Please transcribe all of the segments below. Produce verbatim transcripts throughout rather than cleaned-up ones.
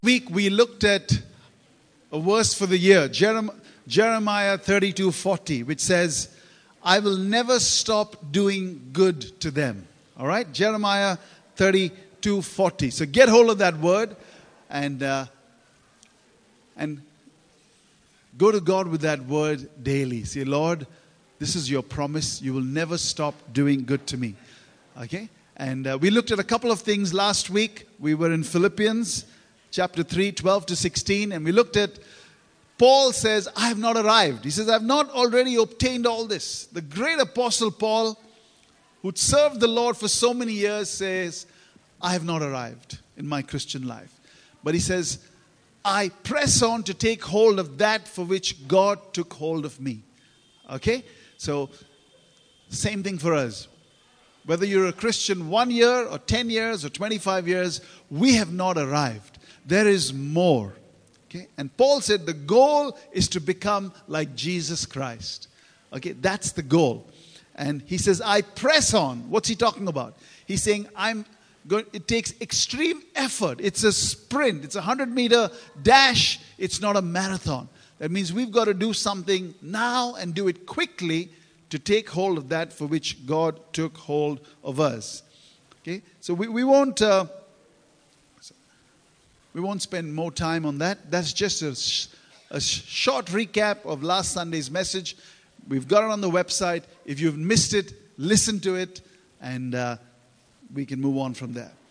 Week we looked at a verse for the year, Jerem- Jeremiah thirty-two forty, which says, I will never stop doing good to them. All right? Jeremiah thirty-two forty. So get hold of that word and, uh, and go to God with that word daily. Say, Lord, this is your promise. You will never stop doing good to me. Okay? And uh, we looked at a couple of things last week. We were in Philippians chapter three, twelve to sixteen. And we looked at, Paul says, I have not arrived. He says, I have not already obtained all this. The great apostle Paul, who'd served the Lord for so many years, says, I have not arrived in my Christian life. But he says, I press on to take hold of that for which God took hold of me. Okay? So, same thing for us. Whether you're a Christian one year or ten years or twenty-five years, we have not arrived. There is more. Okay? And Paul said the goal is to become like Jesus Christ. Okay? That's the goal. And he says, I press on. What's he talking about? He's saying, I'm going, it takes extreme effort. It's a sprint. It's a hundred meter dash. It's not a marathon. That means we've got to do something now and do it quickly to take hold of that for which God took hold of us. Okay? So we, we won't... Uh, We won't spend more time on that. That's just a, sh- a sh- short recap of last Sunday's message. We've got it on the website. If you've missed it, listen to it, and uh, we can move on from there.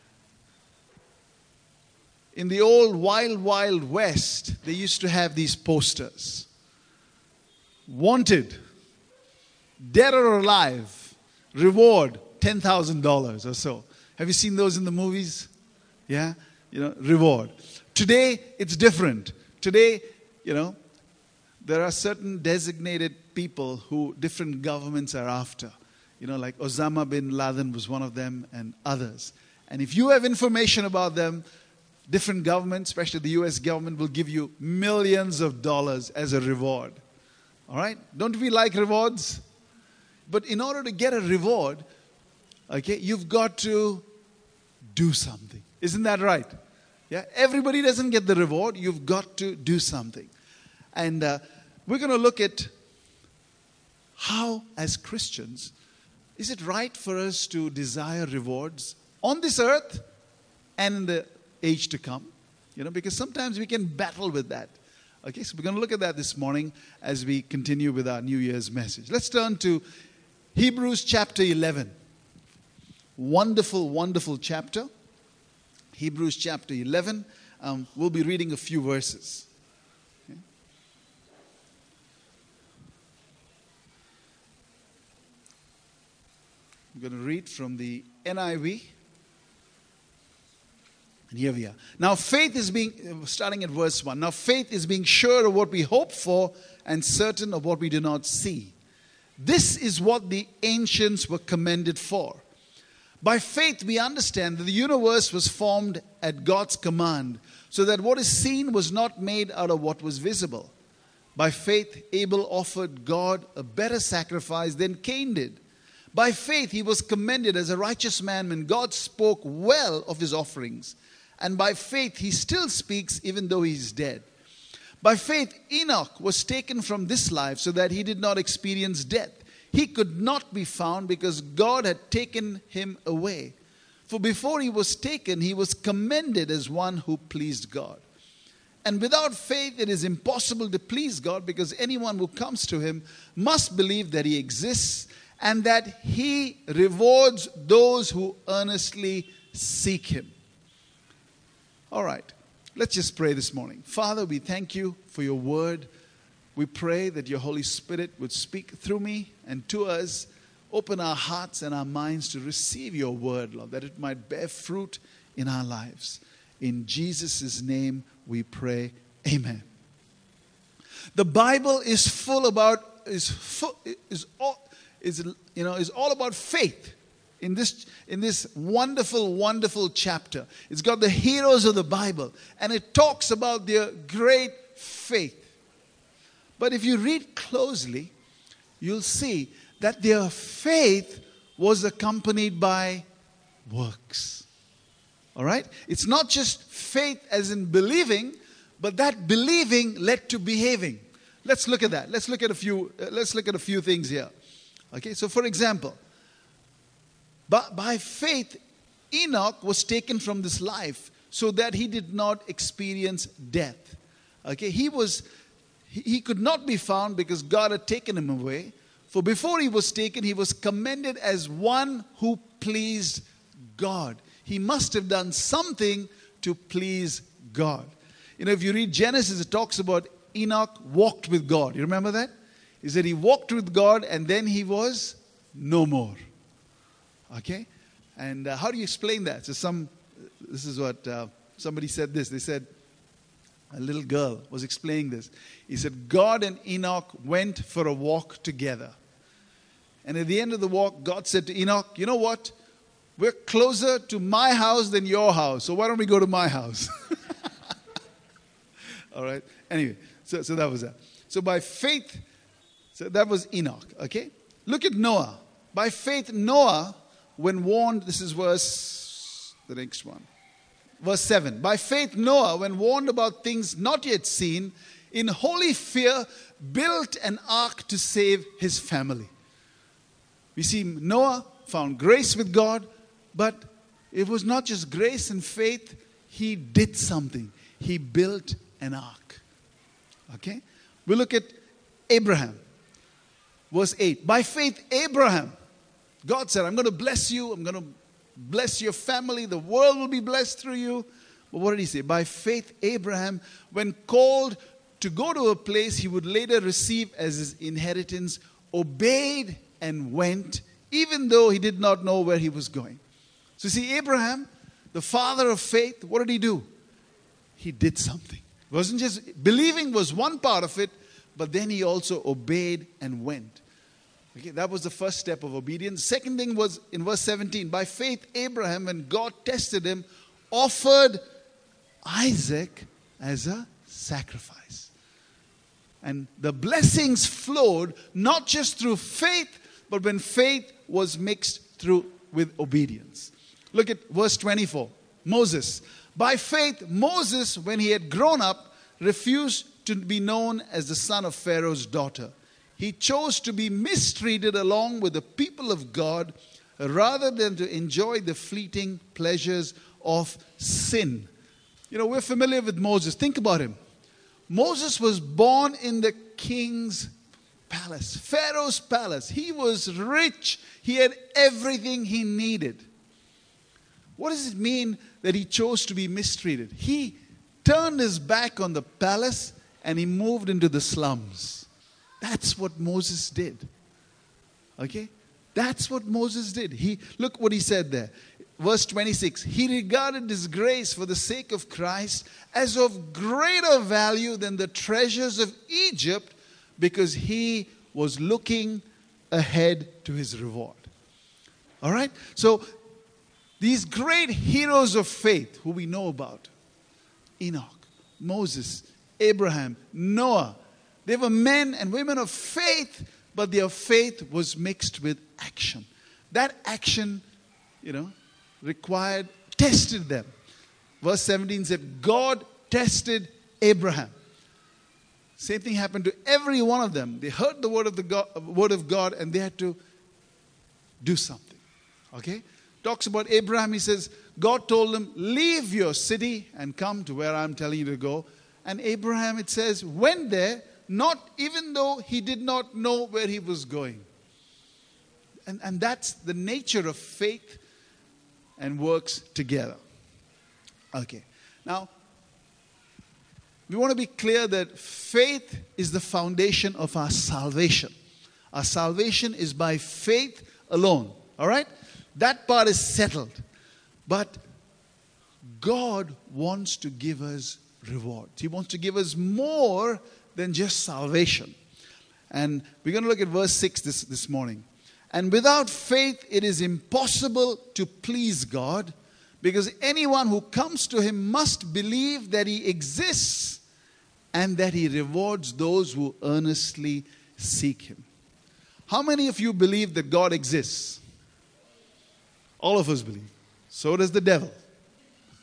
In the old wild, wild west, they used to have these posters. Wanted, dead or alive, reward ten thousand dollars or so. Have you seen those in the movies? Yeah? You know, reward. Today, it's different. Today, you know, there are certain designated people who different governments are after. You know, like Osama bin Laden was one of them and others. And if you have information about them, different governments, especially the U S government, will give you millions of dollars as a reward. All right? Don't we like rewards? But in order to get a reward, okay, you've got to do something. Isn't that right? Yeah, everybody doesn't get the reward. You've got to do something. And uh, we're going to look at how, as Christians, is it right for us to desire rewards on this earth and in the age to come? You know, because sometimes we can battle with that. Okay, so we're going to look at that this morning as we continue with our New Year's message. Let's turn to Hebrews chapter eleven. Wonderful, wonderful chapter. Hebrews chapter eleven. Um, we'll be reading a few verses. Okay. I'm going to read from the N I V. And here we are. Now faith is being, starting at verse one. Now faith is being sure of what we hope for and certain of what we do not see. This is what the ancients were commended for. By faith, we understand that the universe was formed at God's command, so that what is seen was not made out of what was visible. By faith, Abel offered God a better sacrifice than Cain did. By faith, he was commended as a righteous man when God spoke well of his offerings. And by faith, he still speaks even though he is dead. By faith, Enoch was taken from this life so that he did not experience death. He could not be found because God had taken him away. For before he was taken, he was commended as one who pleased God. And without faith, it is impossible to please God, because anyone who comes to him must believe that he exists and that he rewards those who earnestly seek him. All right, let's just pray this morning. Father, we thank you for your word. We pray that your Holy Spirit would speak through me and to us. Open our hearts and our minds to receive your word, Lord, that it might bear fruit in our lives. In Jesus' name we pray. Amen. The Bible is full about, is full, is all, is, you know, is all about faith. In this, in this wonderful, wonderful chapter. It's got the heroes of the Bible. And it talks about their great faith. But if you read closely, you'll see that their faith was accompanied by works. All right? It's not just faith as in believing, but that believing led to behaving. Let's look at that. Let's look at a few uh, let's look at a few things here. Okay? So for example, by, by faith Enoch was taken from this life so that he did not experience death. Okay? He was he, he could not be found because God had taken him away. For before he was taken, he was commended as one who pleased God. He must have done something to please God. You know, if you read Genesis, it talks about Enoch walked with God. You remember that? He said he walked with God and then he was no more. Okay? And uh, how do you explain that? So some, this is what uh, somebody said this. They said, a little girl was explaining this. He said, God and Enoch went for a walk together. And at the end of the walk, God said to Enoch, you know what? We're closer to my house than your house. So why don't we go to my house? All right. Anyway, so, so that was that. So by faith, so that was Enoch. Okay. Look at Noah. By faith, Noah, when warned, this is verse, the next one. Verse seven. By faith, Noah, when warned about things not yet seen, in holy fear, built an ark to save his family. We see Noah found grace with God, but it was not just grace and faith. He did something. He built an ark. Okay? We look at Abraham. Verse eight. By faith, Abraham, God said, I'm going to bless you. I'm going to bless your family. The world will be blessed through you. But what did he say? By faith, Abraham, when called to go to a place he would later receive as his inheritance, obeyed and went, even though he did not know where he was going. So see, Abraham, the father of faith, what did he do? He did something. It wasn't just, believing was one part of it, but then he also obeyed and went. Okay, that was the first step of obedience. Second thing was in verse seventeen. By faith, Abraham, when God tested him, offered Isaac as a sacrifice. And the blessings flowed not just through faith, but when faith was mixed through with obedience. Look at verse twenty-four. Moses. By faith, Moses, when he had grown up, refused to be known as the son of Pharaoh's daughter. He chose to be mistreated along with the people of God rather than to enjoy the fleeting pleasures of sin. You know, we're familiar with Moses. Think about him. Moses was born in the king's palace, Pharaoh's palace. He was rich. He had everything he needed. What does it mean that he chose to be mistreated? He turned his back on the palace and he moved into the slums. That's what Moses did. Okay? That's what Moses did. He look what he said there. Verse twenty-six. He regarded disgrace for the sake of Christ as of greater value than the treasures of Egypt, because he was looking ahead to his reward. All right? So these great heroes of faith who we know about, Enoch, Moses, Abraham, Noah, they were men and women of faith, but their faith was mixed with action. That action, you know, required, tested them. Verse seventeen said, God tested Abraham. Same thing happened to every one of them. They heard the word of the God, word of God, and they had to do something. Okay? Talks about Abraham. He says, God told him, leave your city and come to where I'm telling you to go. And Abraham, it says, went there, not even though he did not know where he was going. And, and that's the nature of faith and works together. Okay. Now, we want to be clear that faith is the foundation of our salvation. Our salvation is by faith alone. All right? That part is settled. But God wants to give us rewards. He wants to give us more than just salvation. And we're going to look at verse six this, this morning. And without faith, it is impossible to please God, because anyone who comes to him must believe that he exists and that he rewards those who earnestly seek him. How many of you believe that God exists? All of us believe. So does the devil.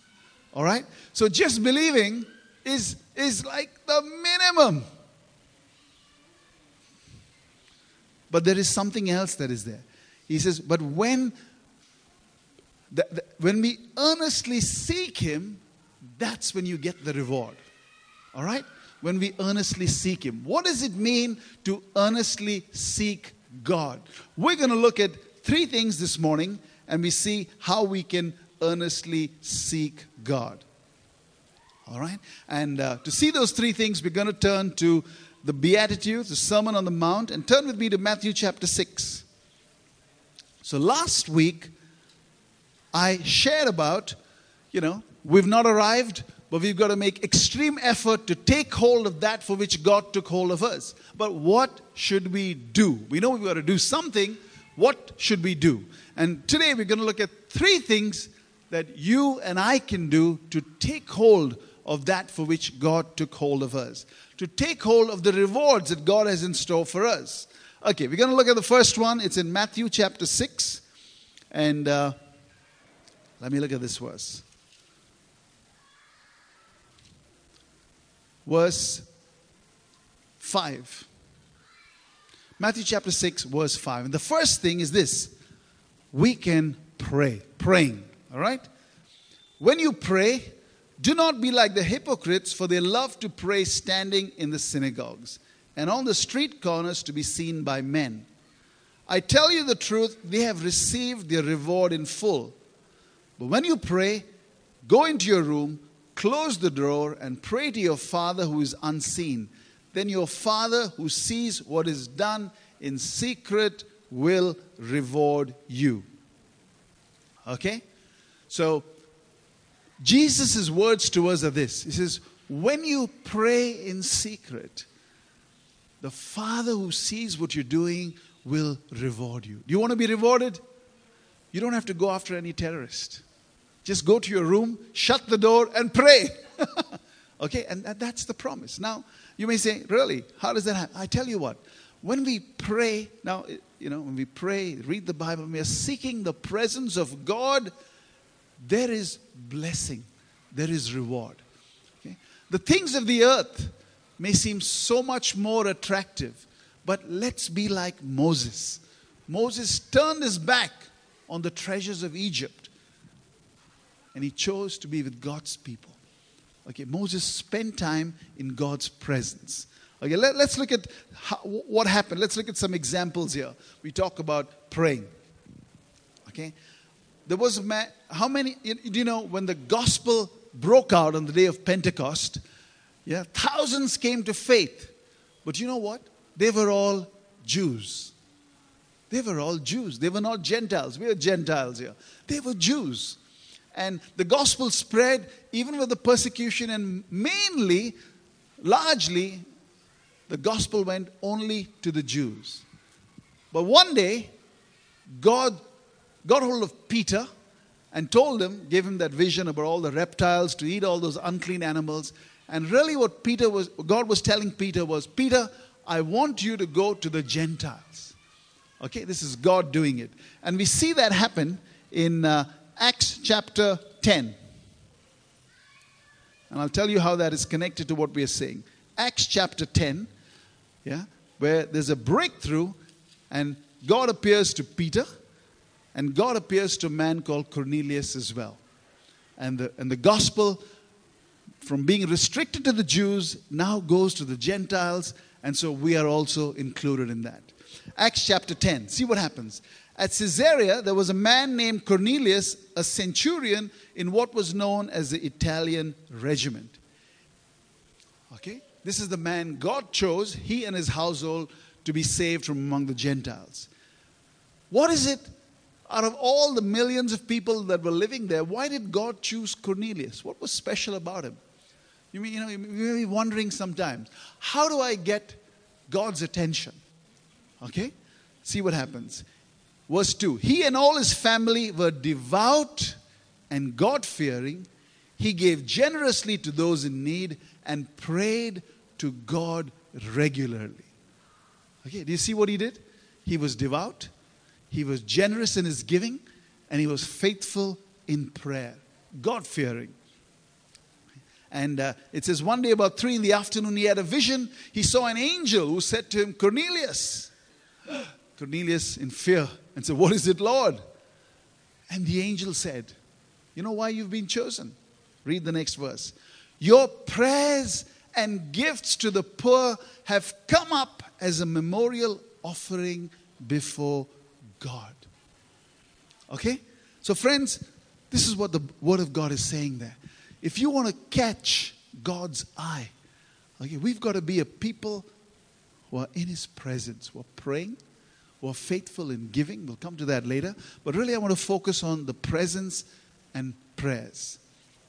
All right? So just believing is, is like the minimum. But there is something else that is there. He says, but when, the, the, when we earnestly seek Him, that's when you get the reward. All right? When we earnestly seek Him. What does it mean to earnestly seek God? We're going to look at three things this morning, and we see how we can earnestly seek God. All right? And uh, to see those three things, we're going to turn to the Beatitudes, the Sermon on the Mount, and turn with me to Matthew chapter six. So last week, I shared about, you know, we've not arrived, but we've got to make extreme effort to take hold of that for which God took hold of us. But what should we do? We know we've got to do something. What should we do? And today we're going to look at three things that you and I can do to take hold of that for which God took hold of us. To take hold of the rewards that God has in store for us. Okay, we're going to look at the first one. It's in Matthew chapter six. And uh, let me look at this verse. Verse five. Matthew chapter six, verse five. And the first thing is this. We can pray. Praying. All right? When you pray, do not be like the hypocrites, for they love to pray standing in the synagogues and on the street corners to be seen by men. I tell you the truth, they have received their reward in full. But when you pray, go into your room, close the door, and pray to your Father who is unseen. Then your Father who sees what is done in secret will reward you. Okay? So, Jesus' words to us are this. He says, when you pray in secret, the Father who sees what you're doing will reward you. Do you want to be rewarded? You don't have to go after any terrorist. Just go to your room, shut the door, and pray. Okay, and that, that's the promise. Now, you may say, really, how does that happen? I tell you what, when we pray, now, you know, when we pray, read the Bible, we are seeking the presence of God, there is blessing, there is reward. Okay? The things of the earth may seem so much more attractive, but let's be like Moses. Moses turned his back on the treasures of Egypt, and he chose to be with God's people. Okay, Moses spent time in God's presence. Okay, let, let's look at how, what happened. Let's look at some examples here. We talk about praying. Okay, there was a man, how many, do you know, when the gospel broke out on the day of Pentecost, yeah, thousands came to faith. But you know what? They were all Jews. They were all Jews. They were not Gentiles. We are Gentiles here. They were Jews. And the gospel spread even with the persecution, and mainly, largely, the gospel went only to the Jews. But one day, God got hold of Peter and told him, gave him that vision about all the reptiles to eat all those unclean animals. And really what Peter was, God was telling Peter was, Peter, I want you to go to the Gentiles. Okay, this is God doing it. And we see that happen in uh, Acts chapter ten. And I'll tell you how that is connected to what we are saying. Acts chapter ten, yeah, where there's a breakthrough and God appears to Peter and God appears to a man called Cornelius as well. And the, and the gospel, from being restricted to the Jews, now goes to the Gentiles, and so we are also included in that. Acts chapter ten, see what happens. At Caesarea, there was a man named Cornelius, a centurion in what was known as the Italian regiment. Okay? This is the man God chose, he and his household, to be saved from among the Gentiles. What is it, out of all the millions of people that were living there, why did God choose Cornelius? What was special about him? You mean, you know, you may be wondering sometimes, how do I get God's attention? Okay? See what happens. Verse two, he and all his family were devout and God-fearing. He gave generously to those in need and prayed to God regularly. Okay, do you see what he did? He was devout, he was generous in his giving, and he was faithful in prayer. God-fearing. And uh, it says one day about three in the afternoon he had a vision. He saw an angel who said to him, Cornelius. Cornelius in fear and said, what is it, Lord? And the angel said, you know why you've been chosen? Read the next verse. Your prayers and gifts to the poor have come up as a memorial offering before God. Okay? So friends, this is what the Word of God is saying there. If you want to catch God's eye, okay, we've got to be a people who are in His presence, who are praying, who are faithful in giving. We'll come to that later. But really I want to focus on the presence and prayers.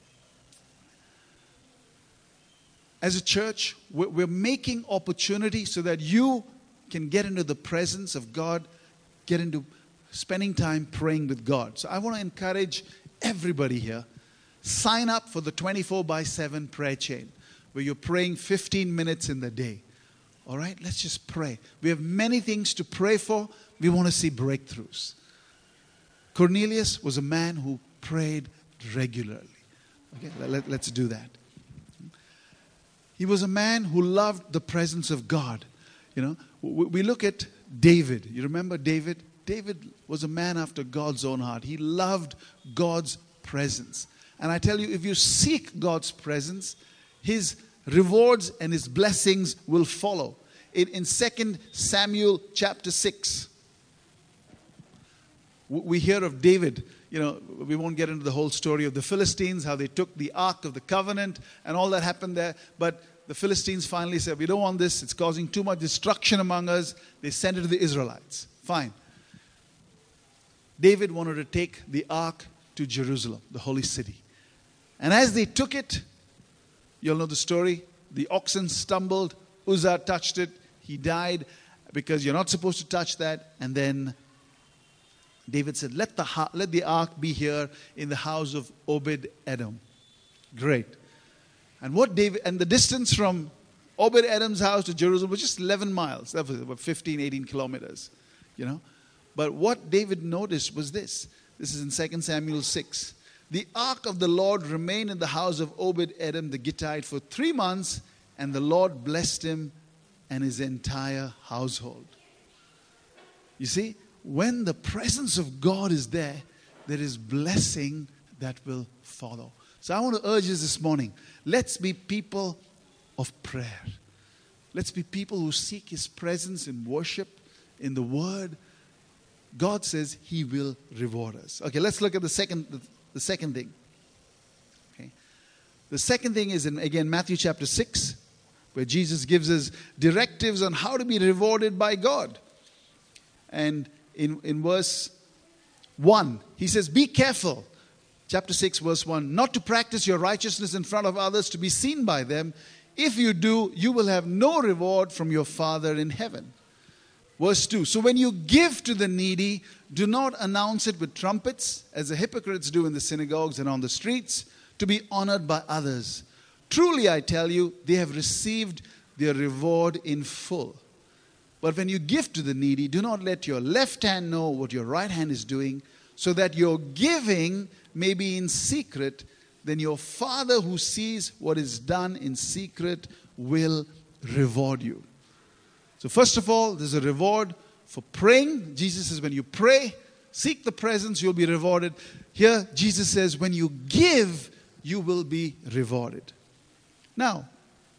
As a church, we're making opportunity so that you can get into the presence of God, get into spending time praying with God. So I want to encourage everybody here, sign up for the twenty-four by seven prayer chain, where you're praying fifteen minutes in the day. All right, let's just pray. We have many things to pray for. We want to see breakthroughs. Cornelius was a man who prayed regularly. Okay, let, let's do that. He was a man who loved the presence of God. You know, we look at David. You remember David? David was a man after God's own heart. He loved God's presence. And I tell you, if you seek God's presence, His rewards and His blessings will follow. In, in Second Samuel chapter six, we hear of David. You know, we won't get into the whole story of the Philistines, how they took the Ark of the Covenant and all that happened there. But the Philistines finally said, we don't want this. It's causing too much destruction among us. They sent it to the Israelites. Fine. David wanted to take the Ark to Jerusalem, the holy city. And as they took it, you'll know the story. The oxen stumbled. Uzzah touched it. He died because you're not supposed to touch that. And then David said, let the, ha- let the ark be here in the house of Obed-Edom. Great. And what David, and the distance from Obed-Edom's house to Jerusalem was just eleven miles. That was about fifteen, eighteen kilometers. You know. But what David noticed was this. This is in Second Samuel six. The ark of the Lord remained in the house of Obed-Edom the Gittite for three months, and the Lord blessed him and his entire household. You see, when the presence of God is there, there is blessing that will follow. So I want to urge us this morning, let's be people of prayer. Let's be people who seek His presence in worship, in the Word. God says He will reward us. Okay, let's look at the second, the, the second thing. Okay, the second thing is in, again, Matthew chapter six, where Jesus gives us directives on how to be rewarded by God. And in, in verse one, He says, be careful. Chapter six, verse one, not to practice your righteousness in front of others to be seen by them. If you do, you will have no reward from your Father in heaven. Verse two, so when you give to the needy, do not announce it with trumpets, as the hypocrites do in the synagogues and on the streets, to be honored by others. Truly, I tell you, they have received their reward in full. But when you give to the needy, do not let your left hand know what your right hand is doing, so that your giving may be in secret. Then your Father who sees what is done in secret will reward you. So first of all, there's a reward for praying. Jesus says when you pray, seek the presence, you'll be rewarded. Here, Jesus says when you give, you will be rewarded. Now,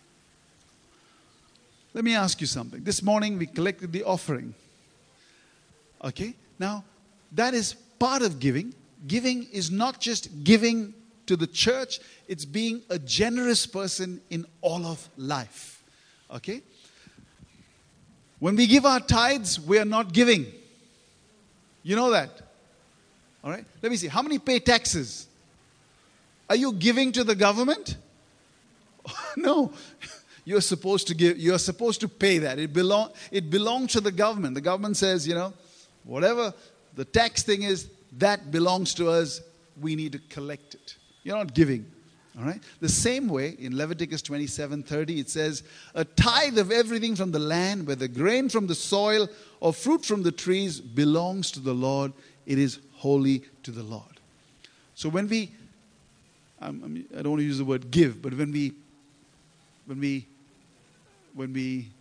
let me ask you something. This morning we collected the offering. Okay? Now, that is part of giving. Giving is not just giving to the church, it's being a generous person in all of life. Okay? When we give our tithes, we are not giving. You know that. All right? Let me see. How many pay taxes? Are you giving to the government? No. You're supposed to give, you're supposed to pay that. It belong it belongs to the government. The government says, you know, whatever the tax thing is, that belongs to us. We need to collect it. You're not giving. All right? The same way, in Leviticus twenty-seven thirty, it says, a tithe of everything from the land, whether grain from the soil or fruit from the trees, belongs to the Lord. It is holy to the Lord. So when we um, I mean, I don't want to use the word give, but when we, when we, when we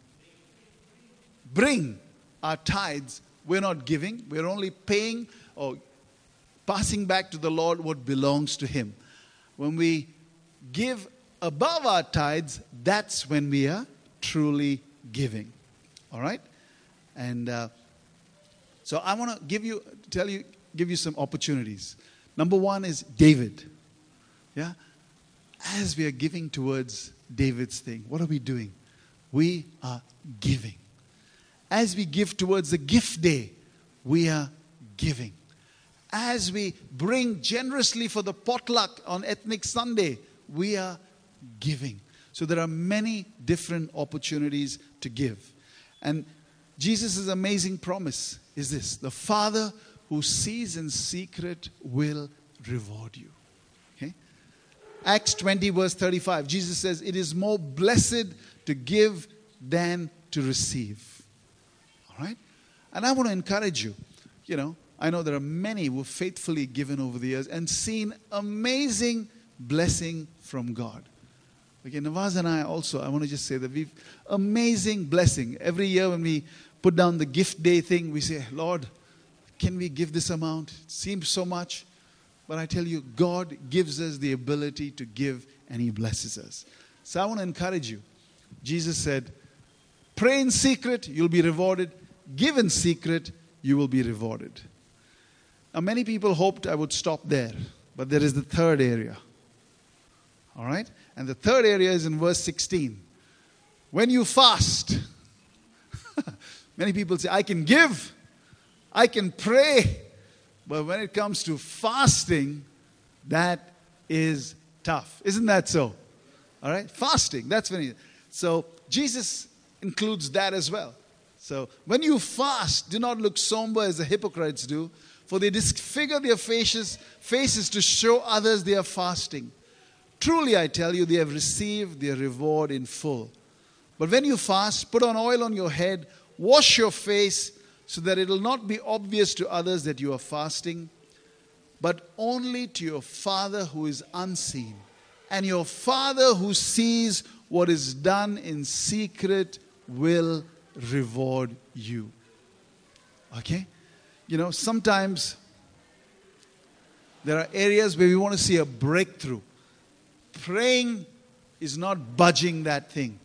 bring our tithes, we're not giving. We're only paying or passing back to the Lord what belongs to Him. When we give above our tithes, that's when we are truly giving. All right? And uh, so I want to give you, tell you, give you some opportunities. Number one is David. Yeah? As we are giving towards David's thing, what are we doing? We are giving. As we give towards the gift day, we are giving. As we bring generously for the potluck on Ethnic Sunday, we are giving. So there are many different opportunities to give. And Jesus' amazing promise is this: the Father who sees in secret will reward you. Okay? Acts twenty verse thirty-five, Jesus says, it is more blessed to give than to receive. All right? And I want to encourage you. You know, I know there are many who have faithfully given over the years and seen amazing blessing from God. Okay, Nawaz and I also, I want to just say that we've amazing blessing. Every year when we put down the gift day thing, we say, Lord, can we give this amount? It seems so much. But I tell you, God gives us the ability to give, and He blesses us. So I want to encourage you. Jesus said, pray in secret, you'll be rewarded. Give in secret, you will be rewarded. Now, many people hoped I would stop there, but there is the third area. All right? And the third area is in verse sixteen. When you fast, many people say, I can give, I can pray, but when it comes to fasting, that is tough. Isn't that so? All right? Fasting, that's when he, so Jesus includes that as well. So when you fast, do not look somber as the hypocrites do, for they disfigure their faces, faces to show others they are fasting. Truly, I tell you, they have received their reward in full. But when you fast, put on oil on your head, wash your face, so that it will not be obvious to others that you are fasting, but only to your Father who is unseen. And your Father who sees what is done in secret will reward you. Okay? You know, sometimes there are areas where we want to see a breakthrough. Praying is not budging that thing.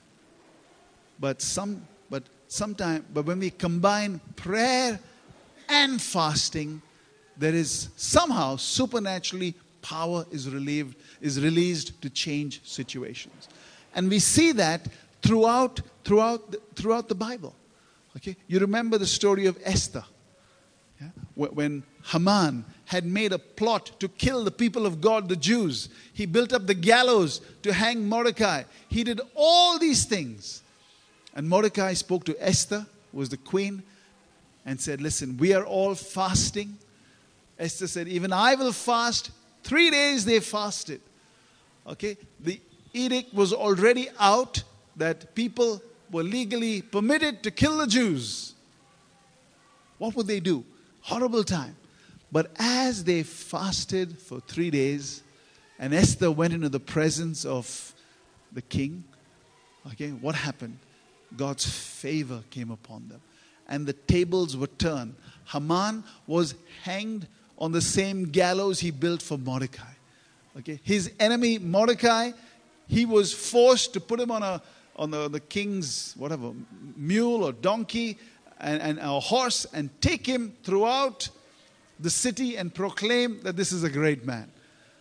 But some but sometime but when we combine prayer and fasting, there is somehow supernaturally power is relieved, is released to change situations. And we see that throughout throughout the, throughout the Bible. Okay? You remember the story of Esther. Yeah? When Haman had made a plot to kill the people of God, the Jews. He built up the gallows to hang Mordecai. He did all these things. And Mordecai spoke to Esther, who was the queen, and said, listen, we are all fasting. Esther said, even I will fast. Three days they fasted. Okay? The edict was already out that people were legally permitted to kill the Jews. What would they do? Horrible time. But as they fasted for three days, and Esther went into the presence of the king, okay, what happened? God's favor came upon them. And the tables were turned. Haman was hanged on the same gallows he built for Mordecai. Okay, his enemy Mordecai, he was forced to put him on a on the, the king's whatever mule or donkey and, and a horse and take him throughout the city and proclaim that this is a great man.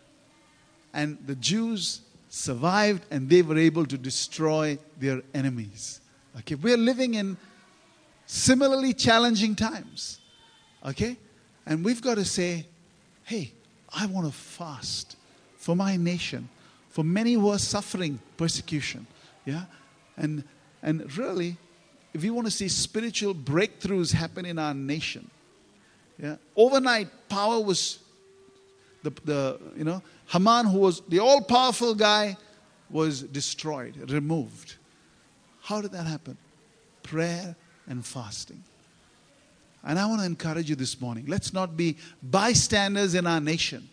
And the Jews survived and they were able to destroy their enemies. Okay, we're living in similarly challenging times. Okay, and we've got to say, hey, I want to fast for my nation, for many who are suffering persecution. Yeah, and and really, if we want to see spiritual breakthroughs happen in our nation, yeah, overnight power was the the you know Haman, who was the all-powerful guy, was destroyed, removed. How did that happen? Prayer and fasting. And I want to encourage you this morning. Let's not be bystanders in our nation.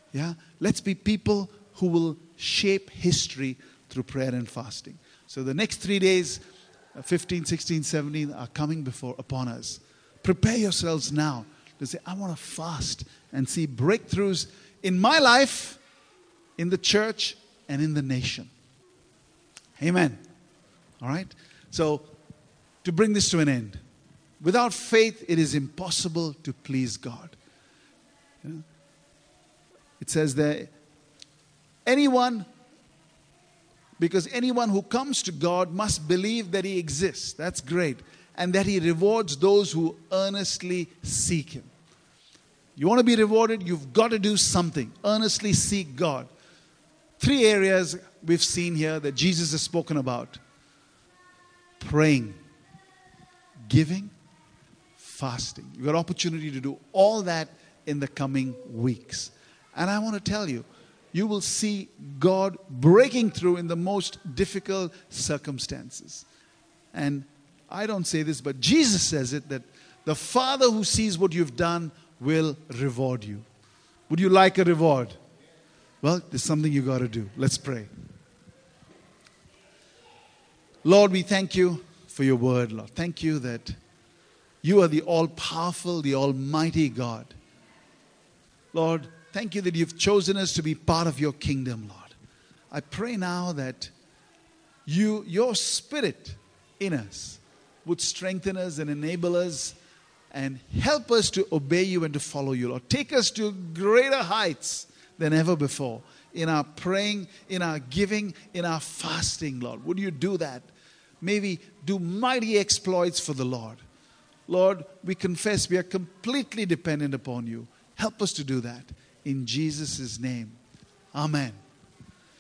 Yeah? Let's be people who will shape history through prayer and fasting. So the next three days, uh, fifteen, sixteen, seventeen, are coming before upon us. Prepare yourselves now to say, I want to fast and see breakthroughs in my life, in the church, and in the nation. Amen. All right? So, to bring this to an end, without faith, it is impossible to please God. Yeah? It says there, anyone, because anyone who comes to God must believe that He exists. That's great. And that He rewards those who earnestly seek Him. You want to be rewarded? You've got to do something. Earnestly seek God. Three areas we've seen here that Jesus has spoken about. Praying, giving, fasting. You've got opportunity to do all that in the coming weeks. And I want to tell you, you will see God breaking through in the most difficult circumstances. And I don't say this, but Jesus says it, that the Father who sees what you've done will reward you. Would you like a reward? Well, there's something you got to do. Let's pray. Lord, we thank you for your word, Lord. Thank you that you are the all-powerful, the almighty God. Lord, thank you that you've chosen us to be part of your kingdom, Lord. I pray now that you, your Spirit in us would strengthen us and enable us and help us to obey you and to follow you, Lord. Take us to greater heights than ever before in our praying, in our giving, in our fasting, Lord. Would you do that? Maybe do mighty exploits for the Lord. Lord, we confess we are completely dependent upon you. Help us to do that. In Jesus' name. Amen.